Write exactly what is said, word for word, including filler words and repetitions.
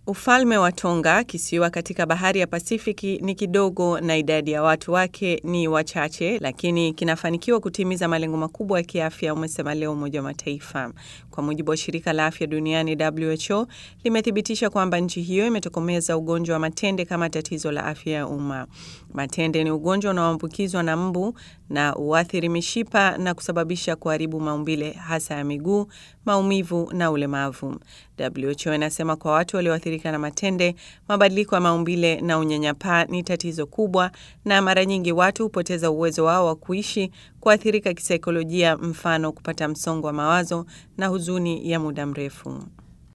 Ufalme wa Tonga, kisiwa katika bahari ya Pasifiki, ni kidogo na idadi ya watu wake ni wachache, lakini kinafanikiwa kutimiza malengo makubwa ya kiafya, umesema leo Umoja wa Mataifa. Kwa mujibu wa shirika la afya duniani W H O, limethibitisha kwamba nchi hiyo imetokomeza ugonjwa wa matende kama tatizo la afya ya umma. Matende ni ugonjwa unaoambukizwa na mbu na huathiri mishipa na kusababisha kuharibu maumbile hasa ya miguu, maumivu na ulemavu. W H O inasema kwa watu walioathirika na matende, mabadiliko ya maumbile na unyanyapaa ni tatizo kubwa, na mara nyingi watu hupoteza uwezo wao wa kuishi, kuathirika kisaikolojia, mfano kupata msongo wa mawazo na huzuni ya muda mrefu.